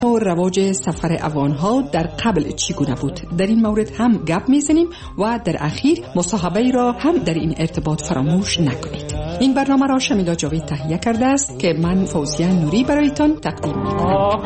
و رواج سفر افغان‌ها در قبل چگونه بود؟ در این مورد هم گپ میزنیم و در اخیر مصاحبه را هم در این ارتباط فراموش نکنید. این برنامه را شمیلا جاوید تهیه کرده است که من فوزیه نوری برایتان تقدیم می‌کنم.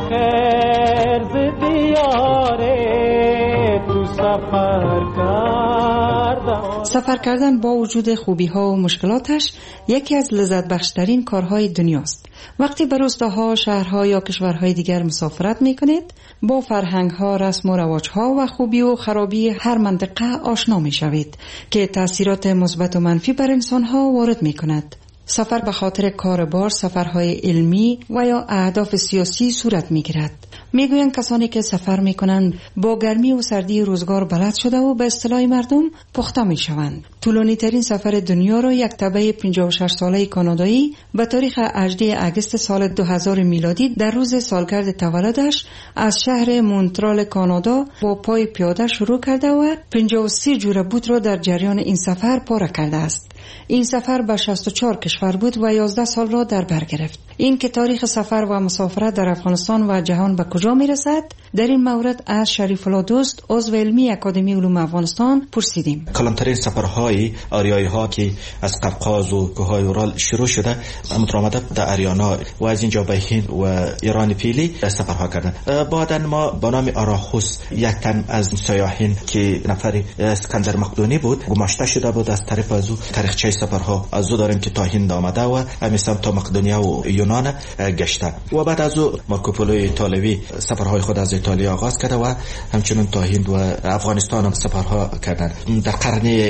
سفر کردن با وجود خوبی‌ها و مشکلاتش یکی از لذت بخشترین کارهای دنیاست. وقتی به روستاها، شهرها یا کشورهای دیگر مسافرت می‌کنید، با فرهنگ‌ها، رسم و رواج‌ها و خوبی و خرابی هر منطقه آشنا می‌شوید که تأثیرات مثبت و منفی بر انسان‌ها وارد می‌کند. سفر به خاطر کاربار، سفرهای علمی و یا اهداف سیاسی صورت می‌گیرد. میگویند کسانی که سفر میکنند با گرمی و سردی روزگار بلد شده و به اصطلاح مردم پخته میشوند. طولانی ترین سفر دنیا را یک تبع 56 ساله کانادایی به تاریخ 18 اگست سال 2000 میلادی در روز سالگرد تولدش از شهر مونترال کانادا با پای پیاده شروع کرده و 53 جوره بوت را در جریان این سفر پاره کرده است. این سفر به 64 کشور بود و 11 سال را در بر گرفت. این که تاریخ سفر و مسافرت در افغانستان و جهان به کجا می رسد؟ در این مورد از شریف الله دوست عضو علمی اکادمی علوم افغانستان پرسیدیم. کلانترین سفرهای آریایی ها که از قفقاز و کوههای اورال شروع شده مترامده در اریانا و از اینجا به هند و ایران پیلی سفرها کردند. بعداً ما با نام آراخوس یک تن از سیاحین که نفر اسکندر مقدونی بود گماشته شده بود از طرف از او تاریخچه سفرها از او داریم که تا هند آمده و همیشه تا مقدونیه و یونان گشته و بعد از او مارکوپولو ایتالیایی سفرهای خود از ایتالیا آغاز کرده و همچنین تا هند و افغانستان هم سفرها کردند. در قرن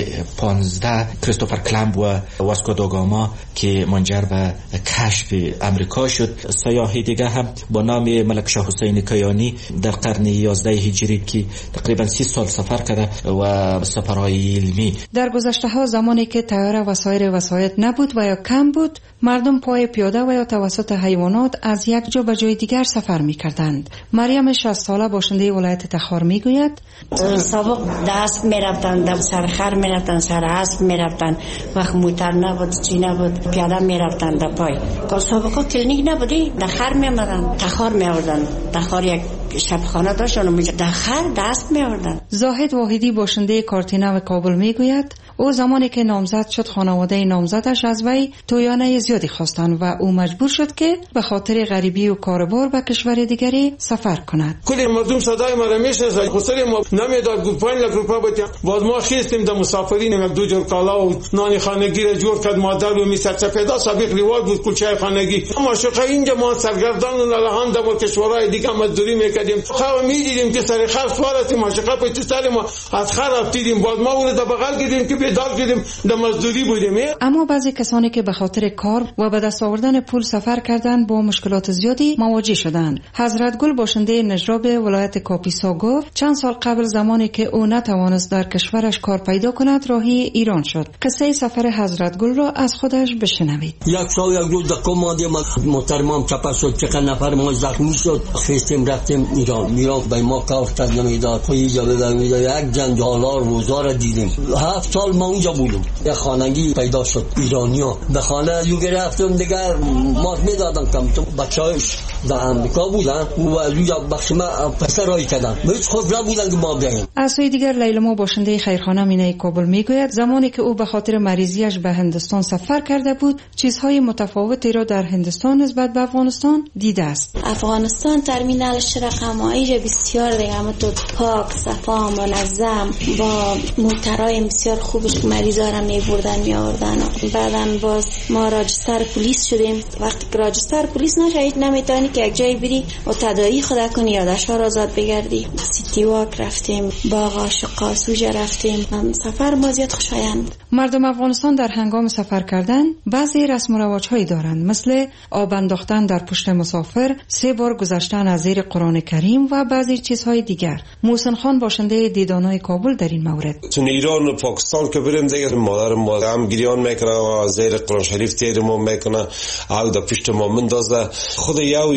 15 کریستوفر کلمب و واسکو دا گاما که منجر به کشف امریکا شد. سیاحی دیگه هم با نام ملک شاه حسین کیانی در قرن 11 هجری که تقریبا 30 سال سفر کرده و سفرهای علمی. در گذشته ها زمانی که طیاره و سایر وسایط نبود و یا کم بود، مردم پای پیاده و یا توسط حیوانات از یک جا به جای دیگر سفر می‌کردند. مریم 60 ساله باشنده ولایت تخار میگوید سابق دست میرفتن، در سر خر میرفتن، سر اسب میرفتن، وقت موتر نبود، چی نبود، پیاده میرفتن در پای. که سابقا کلینیک نبودی، در خر میامدن، تخار میآوردن. تخار یک شبخانه داشت، اونو در خر دست میآوردن. زاهد واحدی باشنده کارتینا و کابل میگوید او زمانی که نامزد شد خانواده نامزدش از وی تویانه زیادی خواستند و او مجبور شد که به خاطر غریبی و کاربار به کشور دیگری سفر کند. کلی مردم صدای ما را میشناسند. خسر ما نمیداد گفت 5 لک روپیه بود. باز ما خواستیم در مسافرین یک دو جور کالا و نان خانگی را جور کرد. مادر و میسر سپیدا سابق روال بود کلچه خانگی. ما شوخه اینجا ما سرگردان و لالهان در کشورهای دیگه مزدوری میکردیم. خو میدیدیم که سر خر سوارتیم ماشقه پشت سر ما از خر افتیدیم. باز ما اون در بغل گیریم که بیدار شدیم در مزدوری بودیم. اما بعضی کسانی که به خاطر کار و به دست آوردن پول سفر کردند با مشکلات زیادی مواجه شدند. حضرت گل باشنده نجراب ولایت کاپیسا گفت چند سال قبل زمانی که او نتوانست در کشورش کار پیدا کند راهی ایران شد. قصه سفر حضرت گل را از خودش بشنوید. یک سال یک روز در کمادی محترمم چپا شد، چقدر نفر ما زخمی شد، خواستیم رفتیم ایران. میران به ما کار کرد نمیداد، پای جا ببرمیداد. یک جنجالا روزا را دیدیم. 7 سال ما اونجا بودیم. یک خانگی پیدا شد ایرانیا. به خانه یو گرفتم دیگر ماست میدادن کم تو بچه‌هاش در امریکا بودن و رویا بخش ما پسرایی کردن. هیچ خود نبودن که ما بیاییم. از سوی دیگر لیلا باشنده خیرخانه مینه کابل میگوید زمانی که او به خاطر مریضیش به هندوستان سفر کرده بود چیزهای متفاوتی را در هندوستان نسبت به افغانستان دیده است. افغانستان ترمینالش رقم‌های بسیار دیگه تو پاک، صفا، منظم با موترهای بسیار خوبش مریضا را میبردن میآوردن. بعدن باز ما راجستر پلیس شدیم. وقتی که راجستر پلیس نشید نمیتونی که یک جایی بری و تداعی خود کنی یا دشوار آزاد بگردی. سیتی واک رفتیم، باغ عاشقا سوجه رفتیم. سفر ما زیاد خوشایند. مردم افغانستان در هنگام سفر کردن بعضی رسم و رواج‌هایی دارند، مثل آب انداختن در پشت مسافر، 3 بار گذشتن از زیر قرآن کریم و بعضی چیزهای دیگر. محسن خان باشنده دیدانای کابل در این مورد چون ایران و پاکستان که بریم دیگه مادر ما هم گریان میکنه و زیر قرآن شریف تیر ما میکنه او در پشت ما مندازه. خود یو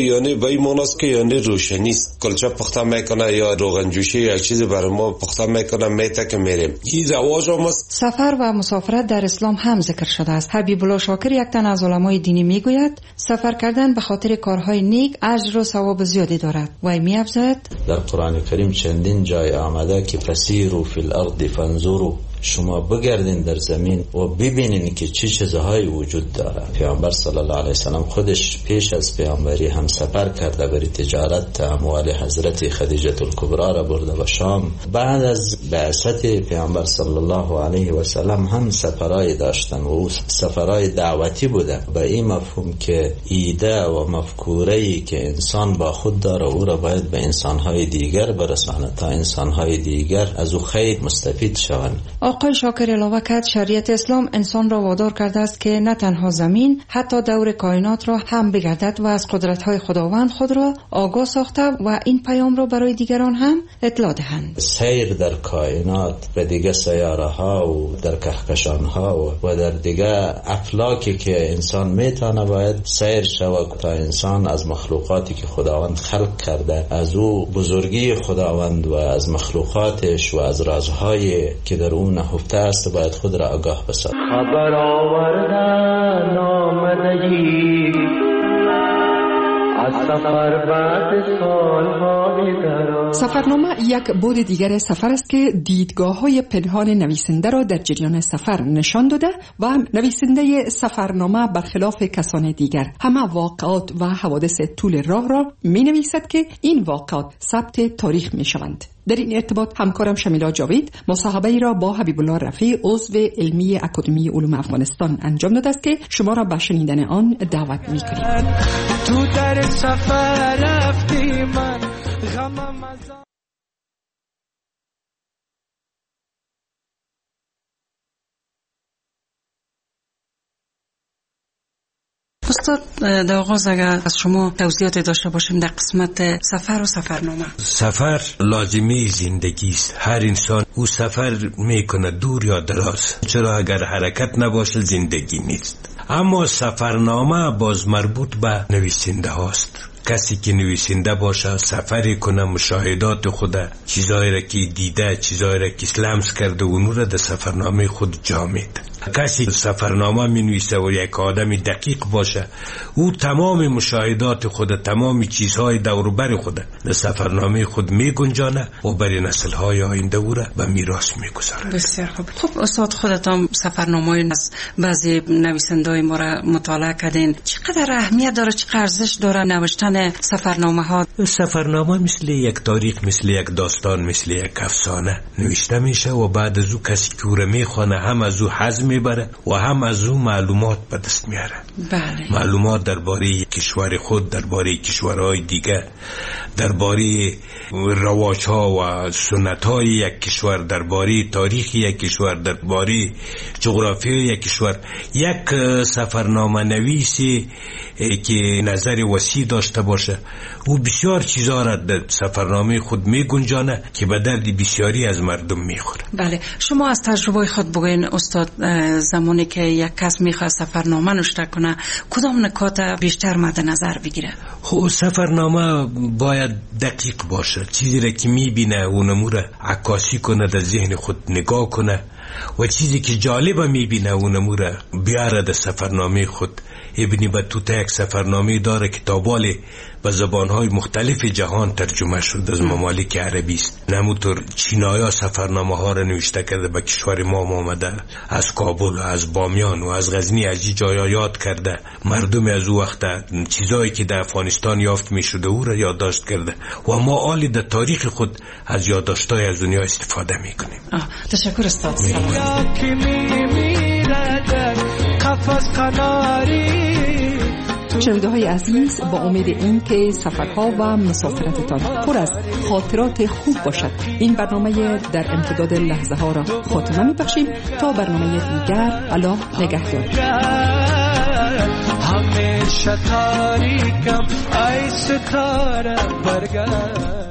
یعنی به این معناست که یعنی روشنی است. کلچه پخته میکنه یا روغن جوشی یا چیزی برای ما پخته میکنه میته که میریم. این رواج هم است. سفر و مسافرت در اسلام هم ذکر شده است. حبیب الله شاکر، یک تن از علمای دینی، میگوید سفر کردن به خاطر کارهای نیک اجر و ثواب زیادی دارد. و می‌افزاید در قرآن کریم چندین جای آمده که فسیروا فی الارض فانظروا، شما بگردین در زمین و ببینین که چه چیزهایی وجود داره. پیامبر صلی الله علیه وسلم خودش پیش از پیامبری هم سفر کرده برای تجارت. اموال حضرت خدیجه الکبری را برده به شام. بعد از بعثت پیامبر صلی الله علیه وسلم هم سفرهای داشتن و سفرهای دعوتی بوده، به این مفهوم که ایده و مفکوره‌ای که انسان با خود داره او را باید به انسانهای دیگر برسانه تا انسانهای دیگر از او خیر مستفید شوند. آقای شاکر علاوه کرد شریعت اسلام انسان را وادار کرده است که نه تنها زمین، حتی دور کائنات را هم بگردد و از قدرت‌های خداوند خود را آگاه ساخته و این پیام را برای دیگران هم اطلاع دهند. سیر در کائنات و دیگه سیاره‌ها و در کهکشان‌ها و در دیگه افلاکی که انسان میتونه باید سیر شود تا انسان از مخلوقاتی که خداوند خلق کرده، از او بزرگی خداوند و از مخلوقاتش و از رازهایی که در اون نهفته است باید خود را آگاه بسازد. خبر آوردن آمدگی از سفر بعد سال‌های دراز. سفرنامه یک بعد دیگر سفر است که دیدگاه‌های پنهان نویسنده را در جریان سفر نشان داده و نویسنده سفرنامه برخلاف کسان دیگر همه واقعات و حوادث طول راه را می‌نویسد که این واقعات ثبت تاریخ می‌شوند. در این ارتباط همکارم شمیلا جاوید مصاحبه‌ای را با حبیب الله رفیع عضو علمی اکادمی علوم افغانستان انجام داده است که شما را به شنیدن آن دعوت می‌کنیم. تو در سفر رفتی من غمم از استاد، در آغاز اگر از شما توضیحاتی داشته باشیم در قسمت سفر و سفرنامه. سفر لازمی زندگی است. هر انسان او سفر میکنه دور یا دراز، چرا اگر حرکت نباشه زندگی نیست. اما سفرنامه باز مربوط به نویسنده هاست. کسی که نویسنده باشه سفری کنه، مشاهدات خود، چیزایی را که دیده، چیزایی را که لمس کرده اونو را در سفرنامه خود جا میده. کسی سفرنامه می نویسه و یک آدم دقیق باشه، او تمام مشاهدات خود، تمام چیزهای دور بر خود در سفرنامه خود می گنجانه و برای نسل‌های آینده او را به میراث میگذاره. بسیار خوب. خب استاد، خودتان سفرنامه از بعضی نویسنده‌های ما را مطالعه کردین. چقدر اهمیت داره، چقدر ارزش داره نوشتن سفرنامه ها؟ سفرنامه مثل یک تاریخ، مثل یک داستان، مثل یک افسانه نوشته میشه و بعد از او کسی که او را میخوانه هم از او حظ میبره و هم از او معلومات به دست میاره. بله. معلومات درباره کشور خود، درباره کشورهای دیگه، درباره رواج‌ها و سنت‌های یک کشور، درباره تاریخ یک کشور، درباره جغرافیای یک کشور. یک سفرنامه نویسی که نظر وسیع داشته باشه او بسیار چیزا را در سفرنامه خود می گنجانه که به درد بسیاری از مردم میخوره. بله، شما از تجربه خود بگوین استاد، زمانی که یک کس میخواد سفرنامه نوشته کنه کدام نکات بیشتر مد نظر بگیره؟ خب سفرنامه باید دقیق باشه، چیزی را که میبینه اونمو را عکاسی کنه، در ذهن خود نگاه کنه و چیزی که جالبه میبینه اونمو را بیاره در سفرنامه خود. ابن بطوطه یک سفرنامه داره که تابال به زبانهای مختلف جهان ترجمه شد از ممالک عربی است. نمونطور چینایا سفرنامه ها را نوشته کرده به کشور ما آمده، از کابل و از بامیان و از غزنی از این جایا یاد کرده، مردم از او وقت چیزایی که در افغانستان یافت می شده او را یادداشت کرده و ما آلی در تاریخ خود از یادداشت‌های از دنیا استفاده می کنیم. تشکر استاد. شنونده‌های عزیز، با امید این که سفرها و مسافرتتان پر از خاطرات خوب باشد، این برنامه در امتداد لحظه ها را خاتمه می‌بخشیم تا برنامه دیگر. الله نگهدار. همیشه تاریکم ای ستاره برگرد.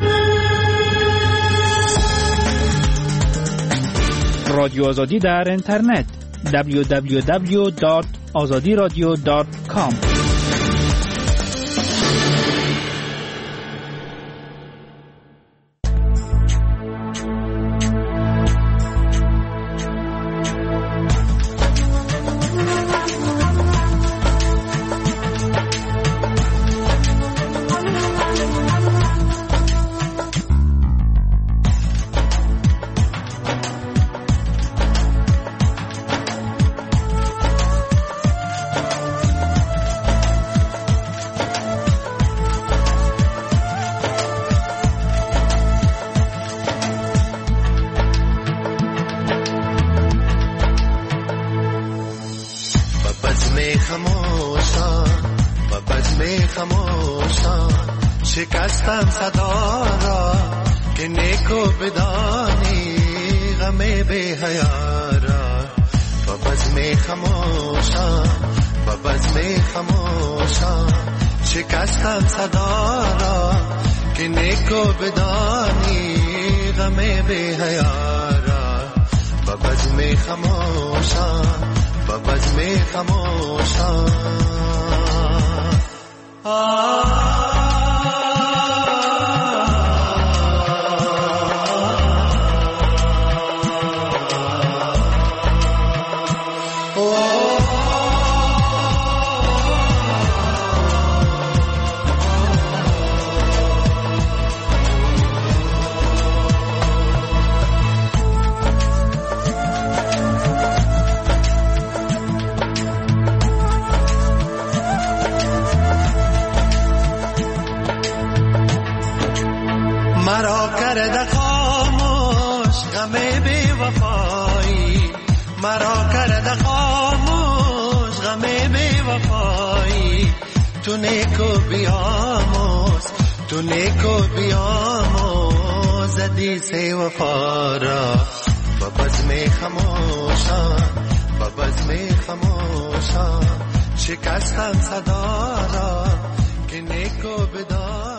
رادیو آزادی در اینترنت www.azadiradio.com شکستم صدا را که نیکو بدانی غم بی حیا را و بزم خموشم و بزم خموشم شکستم صدا را که نیکو بدانی غم بی حیا را و بزم خموشم و بزم خموشم مرا کرده خاموش غم بی وفایی مرا کرده خاموش غم بی وفایی تو نیکو بیاموز تو نیکو بیاموز حدیث وفا را و بزم خموشم و بزم خموشم شکستم صدا را که نیکو بدار